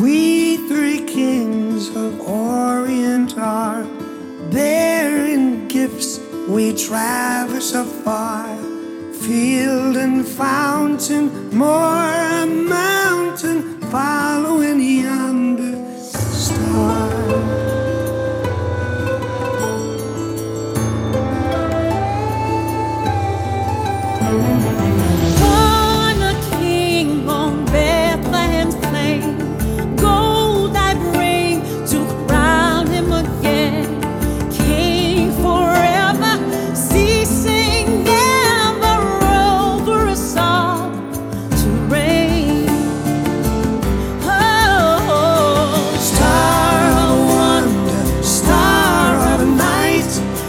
We three kings of Orient are bearing gifts, we traverse afar, field and fountain, more a mountain, following yonder star.